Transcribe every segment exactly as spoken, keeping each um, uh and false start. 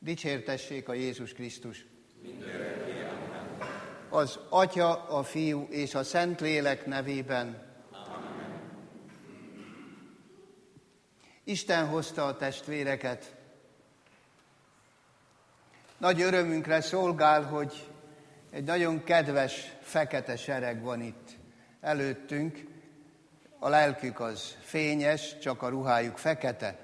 Dicsértessék a Jézus Krisztus! Az Atya, a Fiú és a Szentlélek nevében. Amen. Isten hozta a testvéreket. Nagy örömünkre szolgál, hogy egy nagyon kedves, fekete sereg van itt előttünk. A lelkük az fényes, csak a ruhájuk fekete.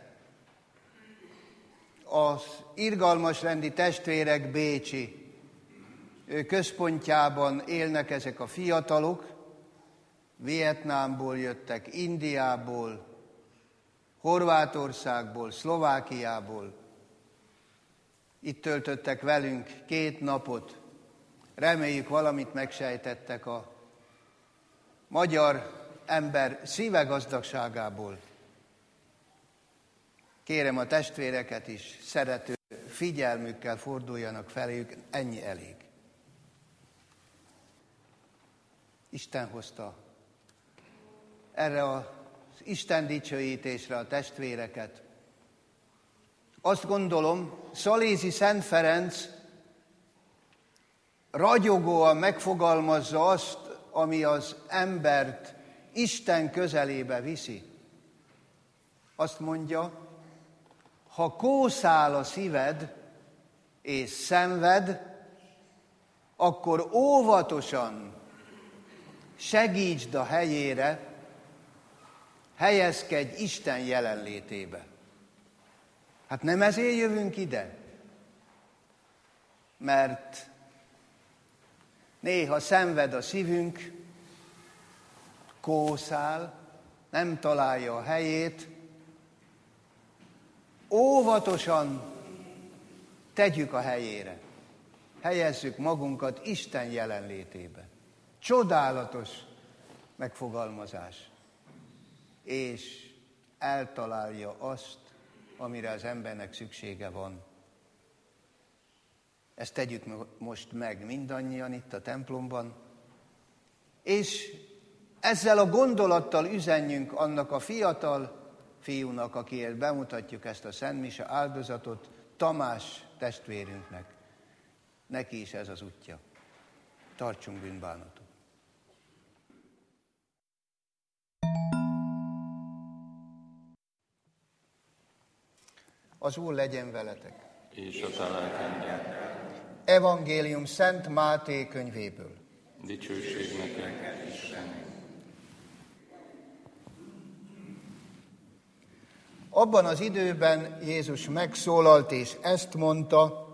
Az irgalmas rendi testvérek bécsi központjában élnek ezek a fiatalok. Vietnámból jöttek, Indiából, Horvátországból, Szlovákiából. Itt töltöttek velünk két napot. Reméljük, valamit megsejtettek a magyar ember szíve gazdagságából. Kérem a testvéreket is, szerető figyelmükkel forduljanak feléjük, ennyi elég. Isten hozta erre az Isten dicsőítésre a testvéreket. Azt gondolom, Szalézi Szent Ferenc ragyogóan megfogalmazza azt, ami az embert Isten közelébe viszi. Azt mondja, ha kószál a szíved és szenved, akkor óvatosan segítsd a helyére, helyezkedj Isten jelenlétébe. Hát nem ezért jövünk ide? Mert néha szenved a szívünk, kószál, nem találja a helyét. Óvatosan tegyük a helyére. Helyezzük magunkat Isten jelenlétébe. Csodálatos megfogalmazás. És eltalálja azt, amire az embernek szüksége van. Ezt tegyük most meg mindannyian itt a templomban, és ezzel a gondolattal üzenjünk annak a fiatal fiúnak, akiért bemutatjuk ezt a szentmise áldozatot, Tamás testvérünknek. Neki is ez az útja. Tartsunk bűnbánatot. Az Úr legyen veletek. És a te lelkeddel. Evangélium Szent Máté könyvéből. Dicsőség neked, Isten. Abban az időben Jézus megszólalt, és ezt mondta: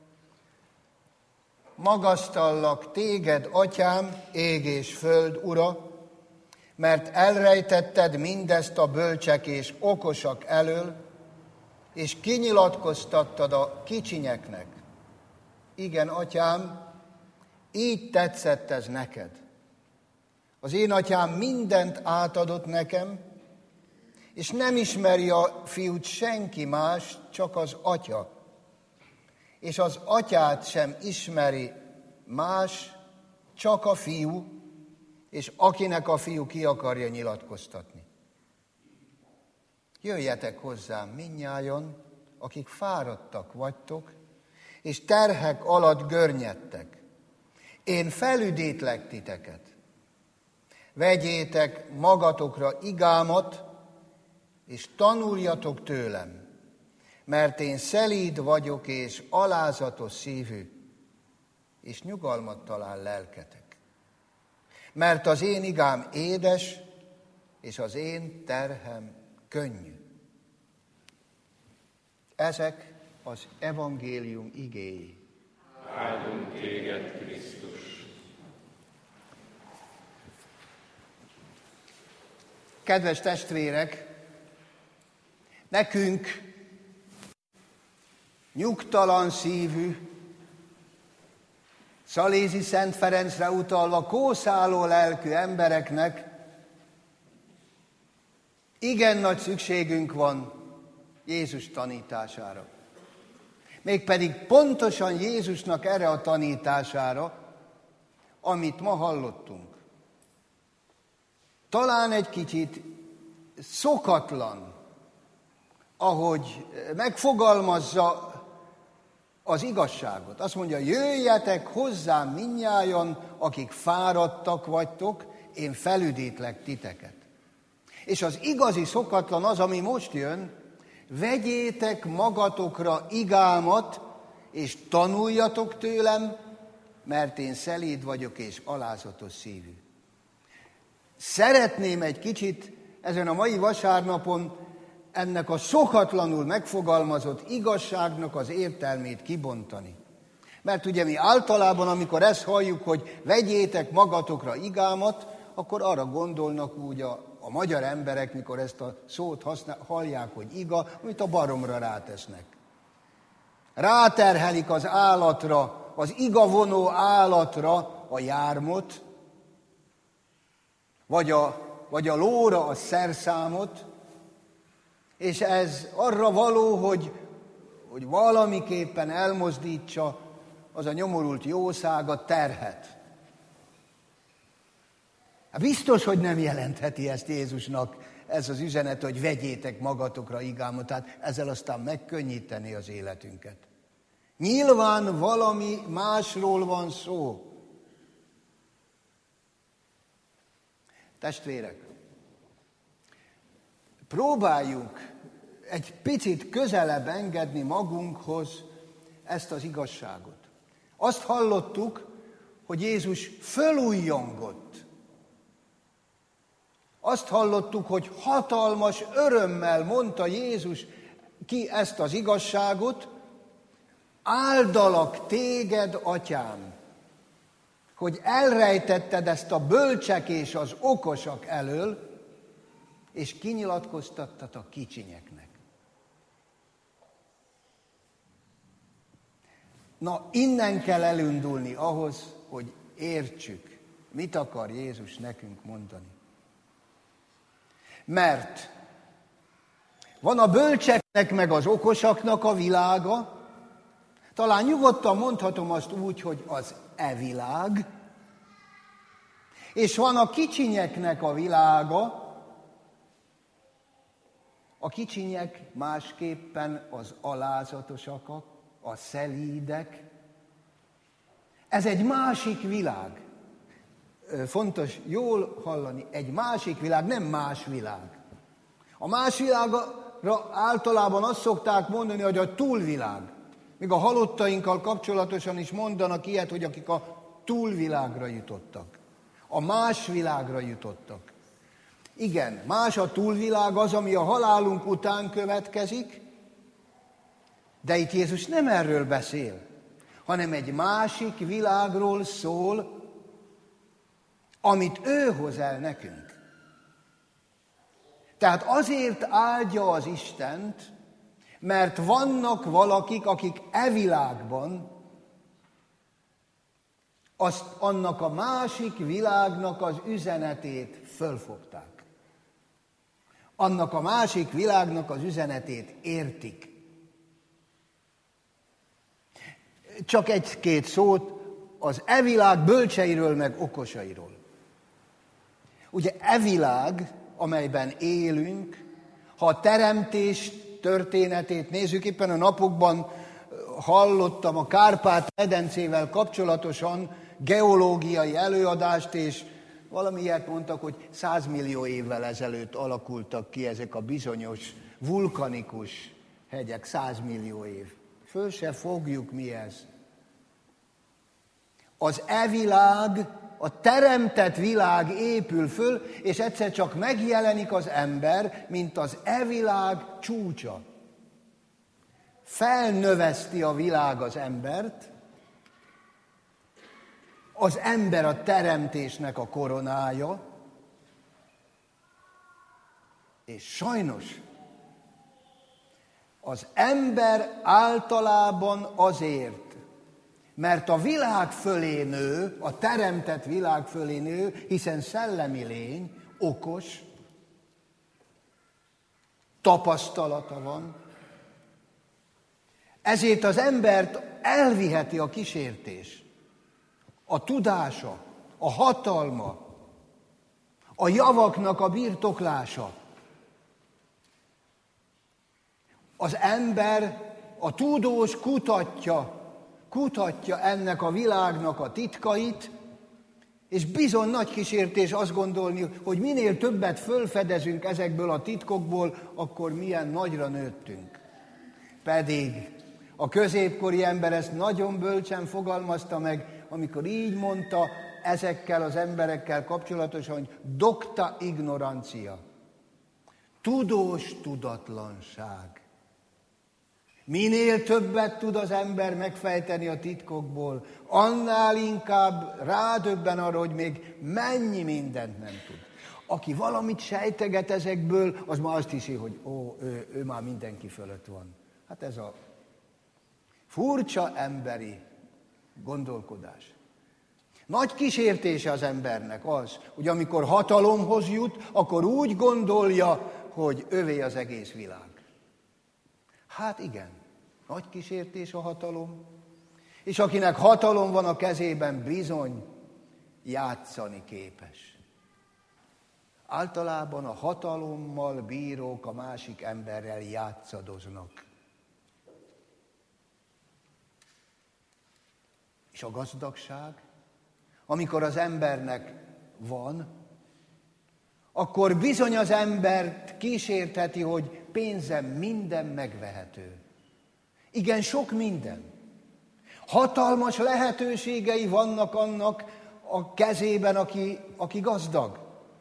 magasztallak téged, Atyám, ég és föld ura, mert elrejtetted mindezt a bölcsek és okosak elől, és kinyilatkoztattad a kicsinyeknek. Igen, Atyám, így tetszett ez neked. Az én Atyám mindent átadott nekem, és nem ismeri a fiút senki más, csak az Atya. És az Atyát sem ismeri más, csak a fiú, és akinek a fiú ki akarja nyilatkoztatni. Jöjjetek hozzám mindnyájan, akik fáradtak vagytok, és terhek alatt görnyedtek. Én felüdítlek titeket. Vegyétek magatokra igámat, és tanuljatok tőlem, mert én szelíd vagyok és alázatos szívű, és nyugalmat talál lelketek. Mert az én igám édes, és az én terhem könnyű. Ezek az evangélium igéi. Áldunk téged, Krisztus! Kedves testvérek, nekünk nyugtalan szívű, Szalézi Szent Ferencre utalva kószáló lelkű embereknek igen nagy szükségünk van Jézus tanítására. Mégpedig pontosan Jézusnak erre a tanítására, amit ma hallottunk. Talán egy kicsit szokatlan, ahogy megfogalmazza az igazságot. Azt mondja, jöjjetek hozzám mindnyájan, akik fáradtak vagytok, én felüdítlek titeket. És az igazi szokatlan az, ami most jön, vegyétek magatokra igámat, és tanuljatok tőlem, mert én szelíd vagyok és alázatos szívű. Szeretném egy kicsit ezen a mai vasárnapon ennek a szokatlanul megfogalmazott igazságnak az értelmét kibontani. Mert ugye mi általában, amikor ezt halljuk, hogy vegyétek magatokra igámat, akkor arra gondolnak úgy a, a magyar emberek, mikor ezt a szót használ, hallják, hogy iga, amit a baromra rátesznek. Ráterhelik az állatra, az igavonó állatra a jármot, vagy a, vagy a lóra a szerszámot, és ez arra való, hogy, hogy valamiképpen elmozdítsa az a nyomorult jószág a terhet. Hát biztos, hogy nem jelentheti ezt Jézusnak ez az üzenet, hogy vegyétek magatokra igámat, tehát ezzel aztán megkönnyíteni az életünket. Nyilván valami másról van szó. Testvérek, próbáljuk egy picit közelebb engedni magunkhoz ezt az igazságot. Azt hallottuk, hogy Jézus fölújjongott. Azt hallottuk, hogy hatalmas örömmel mondta Jézus ki ezt az igazságot, áldalak téged, atyám, hogy elrejtetted ezt a bölcsek és az okosak elől, és kinyilatkoztattad a kicsinyeknek. Na, innen kell elindulni ahhoz, hogy értsük, mit akar Jézus nekünk mondani. Mert van a bölcseknek meg az okosaknak a világa, talán nyugodtan mondhatom azt úgy, hogy az e-világ, és van a kicsinyeknek a világa, a kicsinyek másképpen az alázatosak, a szelídek. Ez egy másik világ. Fontos jól hallani, egy másik világ, nem más világ. A más világra általában azt szokták mondani, hogy a túlvilág. Még a halottainkkal kapcsolatosan is mondanak ilyet, hogy akik a túlvilágra jutottak. A más világra jutottak. Igen, más a túlvilág az, ami a halálunk után következik, de itt Jézus nem erről beszél, hanem egy másik világról szól, amit ő hoz el nekünk. Tehát azért áldja az Istent, mert vannak valakik, akik e világban azt, annak a másik világnak az üzenetét fölfogták. Annak a másik világnak az üzenetét értik. Csak egy-két szót az e világ bölcseiről meg okosairól. Ugye e világ, amelyben élünk, ha a teremtés történetét nézzük, éppen a napokban hallottam a Kárpát-medencével kapcsolatosan geológiai előadást, és valami ilyet mondtak, hogy százmillió évvel ezelőtt alakultak ki ezek a bizonyos vulkanikus hegyek, százmillió év. Föl se fogjuk, mi ez. Az e-világ, a teremtett világ épül föl, és egyszer csak megjelenik az ember, mint az e-világ csúcsa. Felnöveszti a világ az embert, az ember a teremtésnek a koronája, és sajnos az ember általában azért, mert a világ fölé nő, a teremtett világ fölé nő, hiszen szellemi lény, okos, tapasztalata van, ezért az embert elviheti a kísértés, a tudása, a hatalma, a javaknak a birtoklása. Az ember, a tudós kutatja kutatja ennek a világnak a titkait, és bizony nagy kísértés azt gondolni, hogy minél többet fölfedezünk ezekből a titkokból, akkor milyen nagyra nőttünk. Pedig a középkori ember ezt nagyon bölcsen fogalmazta meg, amikor így mondta ezekkel az emberekkel kapcsolatosan, hogy docta ignorancia, tudós tudatlanság. Minél többet tud az ember megfejteni a titkokból, annál inkább rádöbben arra, hogy még mennyi mindent nem tud. Aki valamit sejteget ezekből, az már azt hiszi, hogy ó, ő, ő már mindenki fölött van. Hát ez a furcsa emberi gondolkodás. Nagy kísértése az embernek az, hogy amikor hatalomhoz jut, akkor úgy gondolja, hogy övé az egész világ. Hát igen, nagy kísértés a hatalom, és akinek hatalom van a kezében, bizony játszani képes. Általában a hatalommal bírók a másik emberrel játszadoznak. És a gazdagság, amikor az embernek van, akkor bizony az embert kísértheti, hogy pénzem minden megvehető. Igen, sok minden. Hatalmas lehetőségei vannak annak a kezében, aki, aki gazdag.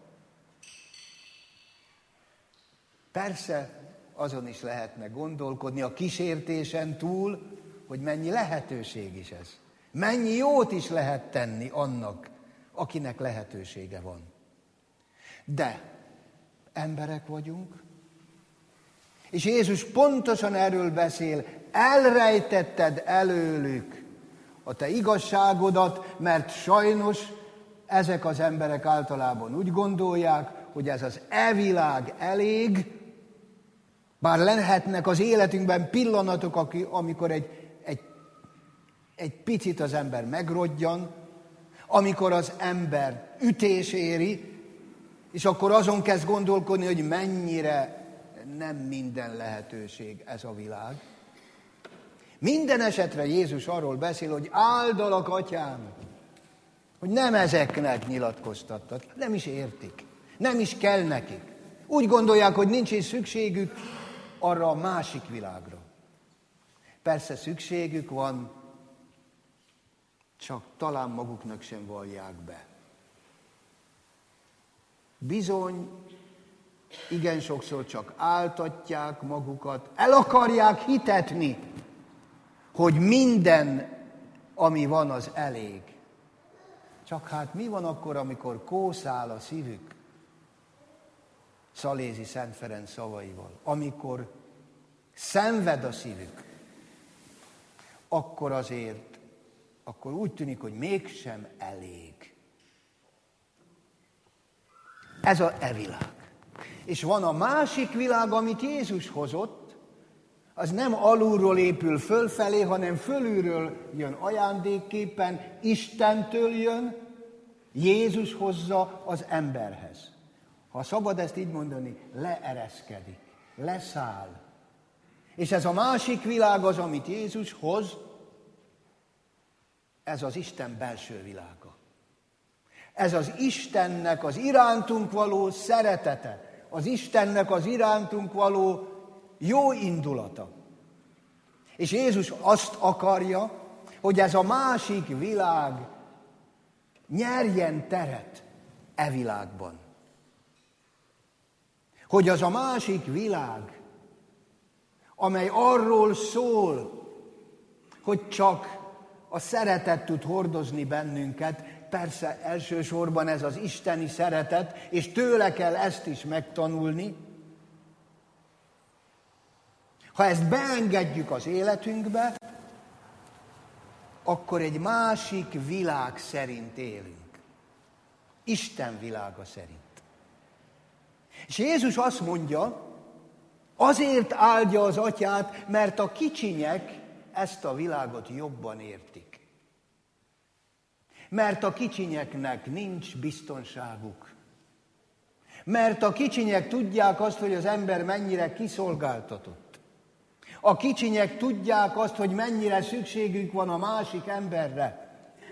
Persze, azon is lehetne gondolkodni a kísértésen túl, hogy mennyi lehetőség is ez. Mennyi jót is lehet tenni annak, akinek lehetősége van. De emberek vagyunk, és Jézus pontosan erről beszél, elrejtetted előlük a te igazságodat, mert sajnos ezek az emberek általában úgy gondolják, hogy ez az e-világ elég, bár lehetnek az életünkben pillanatok, amikor egy, egy, egy picit az ember megrodjan, amikor az ember ütés éri, és akkor azon kezd gondolkodni, hogy mennyire nem minden lehetőség ez a világ. Minden esetre Jézus arról beszél, hogy áldalak, atyám, hogy nem ezeknek nyilatkoztattak, nem is értik, nem is kell nekik. Úgy gondolják, hogy nincs is szükségük arra a másik világra. Persze szükségük van, csak talán maguknak sem vallják be. Bizony, igen sokszor csak áltatják magukat, el akarják hitetni, hogy minden, ami van, az elég. Csak hát mi van akkor, amikor kószál a szívük? Szalézi Szent Ferenc szavaival. Amikor szenved a szívük, akkor azért, akkor úgy tűnik, hogy mégsem elég. Ez a e-világ. És van a másik világ, amit Jézus hozott, az nem alulról épül fölfelé, hanem fölülről jön ajándékképpen, Istentől jön, Jézus hozza az emberhez. Ha szabad ezt így mondani, leereszkedik, leszáll. És ez a másik világ az, amit Jézus hoz, ez az Isten belső világa. Ez az Istennek az irántunk való szeretete, az Istennek az irántunk való jó indulata. És Jézus azt akarja, hogy ez a másik világ nyerjen teret e világban. Hogy az a másik világ, amely arról szól, hogy csak a szeretet tud hordozni bennünket, persze elsősorban ez az isteni szeretet, és tőle kell ezt is megtanulni. Ha ezt beengedjük az életünkbe, akkor egy másik világ szerint élünk. Isten világa szerint. És Jézus azt mondja, azért áldja az atyát, mert a kicsinyek ezt a világot jobban értik. Mert a kicsinyeknek nincs biztonságuk. Mert a kicsinyek tudják azt, hogy az ember mennyire kiszolgáltatott. A kicsinyek tudják azt, hogy mennyire szükségük van a másik emberre.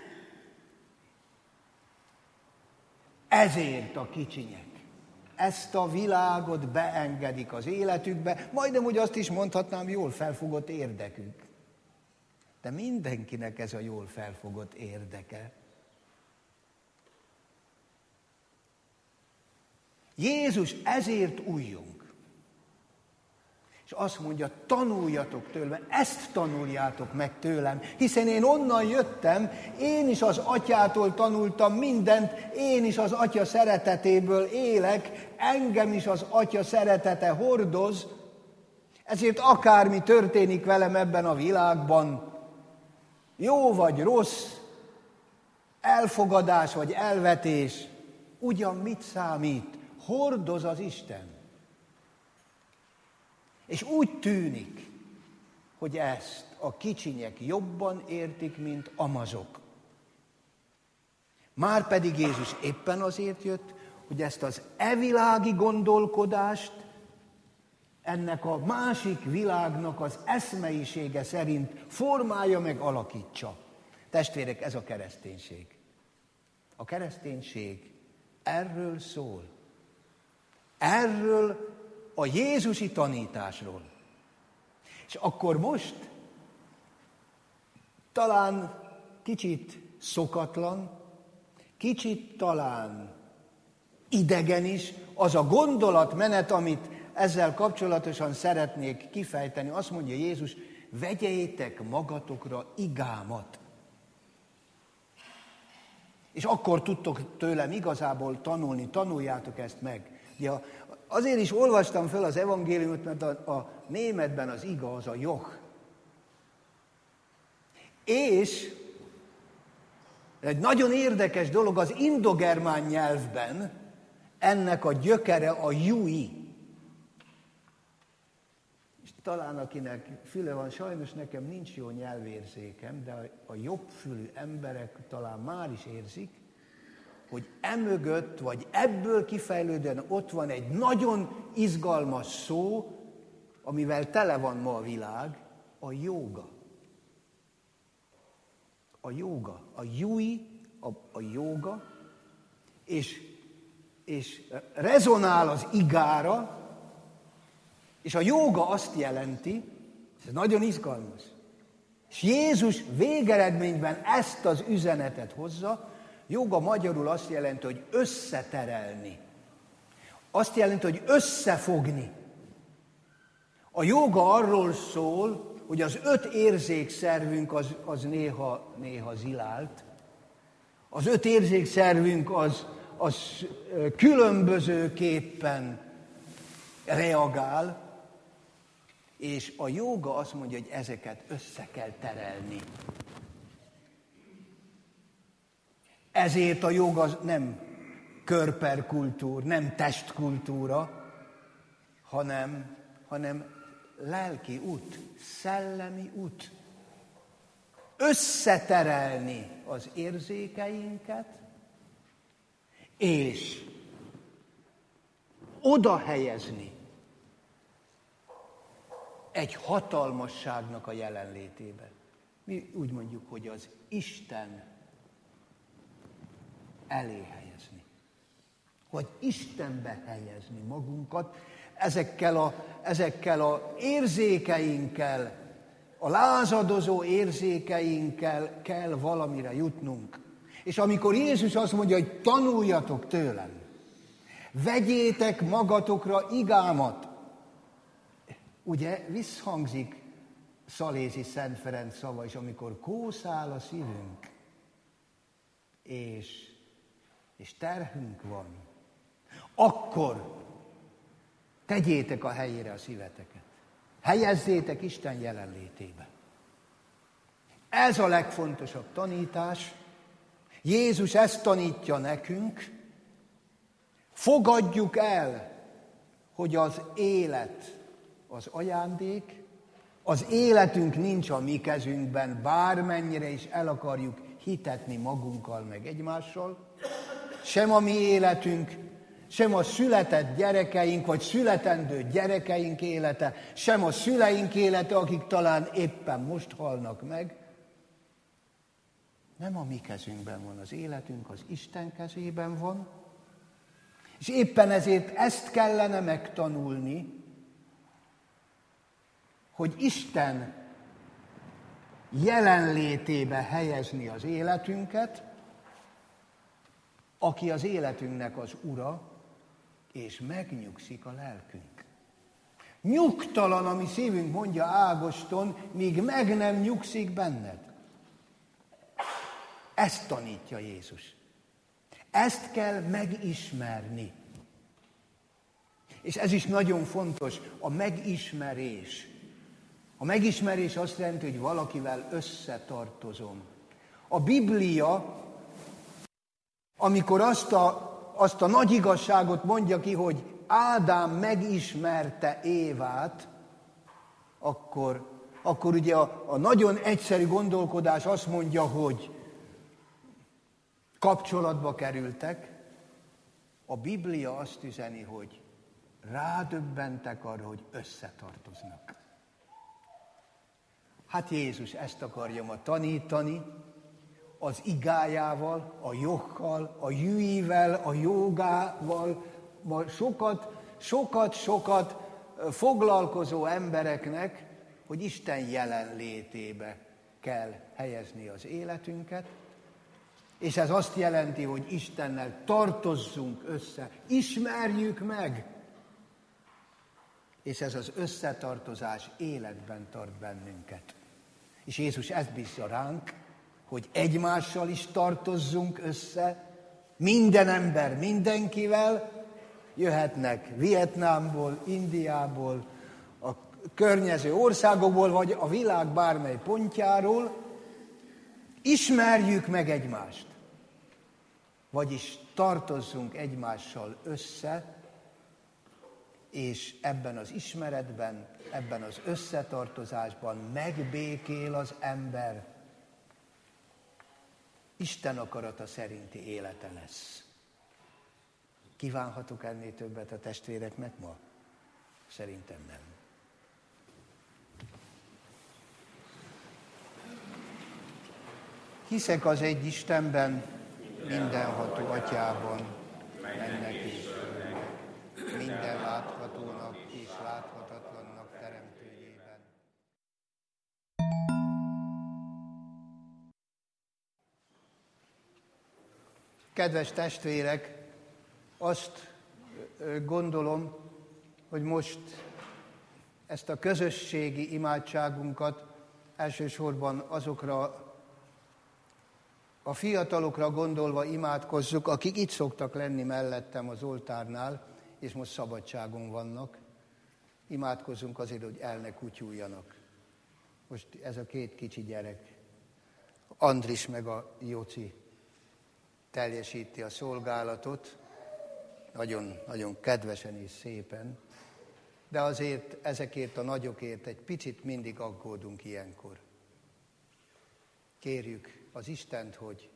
Ezért a kicsinyek ezt a világot beengedik az életükbe, majdnem úgy azt is mondhatnám, jól felfogott érdekük. De mindenkinek ez a jól felfogott érdeke. Jézus ezért újjong. És azt mondja, tanuljatok tőlem, ezt tanuljátok meg tőlem, hiszen én onnan jöttem, én is az atyától tanultam mindent, én is az atya szeretetéből élek, engem is az atya szeretete hordoz, ezért akármi történik velem ebben a világban, jó vagy rossz, elfogadás vagy elvetés, ugyan mit számít? Hordoz az Isten. És úgy tűnik, hogy ezt a kicsinyek jobban értik, mint amazok. Márpedig Jézus éppen azért jött, hogy ezt az evilági gondolkodást, ennek a másik világnak az eszmeisége szerint formálja meg, alakítsa. Testvérek, ez a kereszténység. A kereszténység erről szól. Erről a jézusi tanításról. És akkor most talán kicsit szokatlan, kicsit talán idegen is az a gondolatmenet, amit ezzel kapcsolatosan szeretnék kifejteni. Azt mondja Jézus, vegyétek magatokra igámat. És akkor tudtok tőlem igazából tanulni, tanuljátok ezt meg. Ja, azért is olvastam fel az evangéliumot, mert a, a németben az iga az a joch. És egy nagyon érdekes dolog, az indogermán nyelvben ennek a gyökere a jui. És talán akinek füle van, sajnos nekem nincs jó nyelvérzékem, de a jobbfülű emberek talán már is érzik, hogy emögött, vagy ebből kifejlődően ott van egy nagyon izgalmas szó, amivel tele van ma a világ, a jóga. A jóga, a jui, a, a jóga, és, és rezonál az igára, és a jóga azt jelenti, ez nagyon izgalmas, és Jézus végeredményben ezt az üzenetet hozza. Jóga magyarul azt jelenti, hogy összeterelni. Azt jelenti, hogy összefogni. A jóga arról szól, hogy az öt érzékszervünk az, az néha, néha zilált. Az öt érzékszervünk az, az különbözőképpen reagál, és a jóga azt mondja, hogy ezeket össze kell terelni. Ezért a jóga nem körperkultúr, nem testkultúra, hanem, hanem lelki út, szellemi út. Összeterelni az érzékeinket, és oda helyezni egy hatalmasságnak a jelenlétében. Mi úgy mondjuk, hogy az Isten elé helyezni. Vagy Istenbe helyezni magunkat, ezekkel a, ezekkel a érzékeinkkel, a lázadozó érzékeinkkel kell valamire jutnunk. És amikor Jézus azt mondja, hogy tanuljatok tőlem, vegyétek magatokra igámat, ugye visszhangzik Szalézi Szent Ferenc szava is, amikor kószál a szívünk, és, és terhünk van, akkor tegyétek a helyére a szíveteket. Helyezzétek Isten jelenlétébe. Ez a legfontosabb tanítás. Jézus ezt tanítja nekünk. Fogadjuk el, hogy az élet az ajándék, az életünk nincs a mi kezünkben, bármennyire is el akarjuk hitetni magunkkal meg egymással, sem a mi életünk, sem a született gyerekeink, vagy születendő gyerekeink élete, sem a szüleink élete, akik talán éppen most halnak meg. Nem a mi kezünkben van az életünk, az Isten kezében van. És éppen ezért ezt kellene megtanulni, hogy Isten jelenlétébe helyezni az életünket, aki az életünknek az ura, és megnyugszik a lelkünk. Nyugtalan a mi szívünk, mondja Ágoston, míg meg nem nyugszik benned. Ezt tanítja Jézus. Ezt kell megismerni. És ez is nagyon fontos, a megismerés. A megismerés azt jelenti, hogy valakivel összetartozom. A Biblia, amikor azt a, azt a nagy igazságot mondja ki, hogy Ádám megismerte Évát, akkor, akkor ugye a, a nagyon egyszerű gondolkodás azt mondja, hogy kapcsolatba kerültek. A Biblia azt üzeni, hogy rádöbbentek arra, hogy összetartoznak. Hát Jézus ezt akarja ma tanítani, az igájával, a joggal, a jüivel, a jogával, ma sokat, sokat, sokat foglalkozó embereknek, hogy Isten jelenlétébe kell helyezni az életünket, és ez azt jelenti, hogy Istennel tartozzunk össze, ismerjük meg, és ez az összetartozás életben tart bennünket. És Jézus ezt bízza ránk, hogy egymással is tartozzunk össze, minden ember mindenkivel, jöhetnek Vietnámból, Indiából, a környező országokból, vagy a világ bármely pontjáról, ismerjük meg egymást, vagyis tartozzunk egymással össze, és ebben az ismeretben, ebben az összetartozásban megbékél az ember. Isten akarata szerinti élete lesz. Kívánhatok ennél többet a testvéreknek ma? Szerintem nem. Hiszek az egy Istenben, mindenható Atyában, mennek és földnek, minden láthatónak és láthatatlannak teremtőjében. Kedves testvérek, azt gondolom, hogy most ezt a közösségi imádságunkat elsősorban azokra a fiatalokra gondolva imádkozzuk, akik itt szoktak lenni mellettem az oltárnál, és most szabadságon vannak. Imádkozzunk azért, hogy el ne kutyuljanak. Most ez a két kicsi gyerek, Andris meg a Jóci teljesíti a szolgálatot, nagyon, nagyon kedvesen és szépen, de azért ezekért a nagyokért egy picit mindig aggódunk ilyenkor. Kérjük az Istent, hogy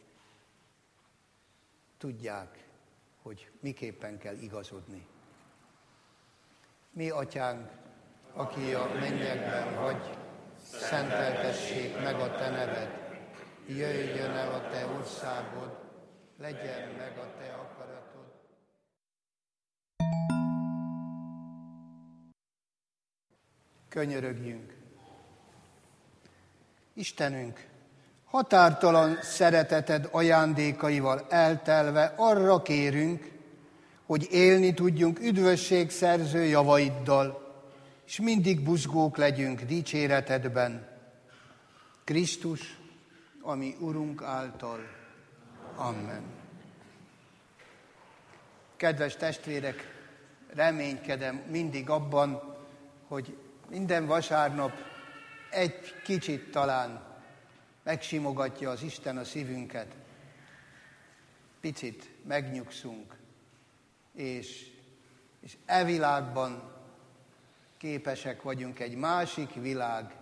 tudják, hogy miképpen kell igazodni. Mi, Atyánk, aki a mennyekben vagy, szenteltessék meg a Te neved, jöjjön el a Te országod, legyen meg a Te akaratod. Könyörögjünk. Istenünk, határtalan szereteted ajándékaival eltelve arra kérünk, hogy élni tudjunk üdvösségszerző javaiddal, és mindig buzgók legyünk dicséretedben. Krisztus, ami Urunk által. Amen. Kedves testvérek, reménykedem mindig abban, hogy minden vasárnap egy kicsit talán megsimogatja az Isten a szívünket. Picit megnyugszunk, és, és e világban képesek vagyunk egy másik világ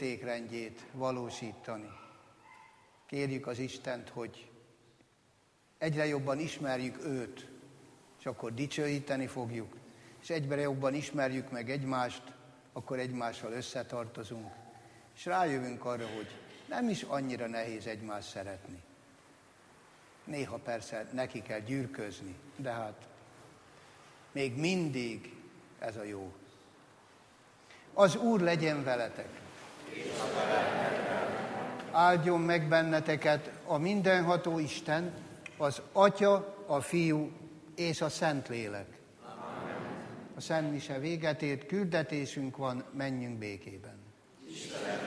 értékrendjét valósítani. Kérjük az Istent, hogy egyre jobban ismerjük őt, és akkor dicsőíteni fogjuk, és egyre jobban ismerjük meg egymást, akkor egymással összetartozunk, és rájövünk arra, hogy nem is annyira nehéz egymást szeretni. Néha persze neki kell gyűrközni, de hát még mindig ez a jó. Az Úr legyen veletek! Áldjon meg benneteket a mindenható Isten, az Atya, a Fiú és a Szentlélek. A Szent Mise véget ért, küldetésünk van, menjünk békében. Isten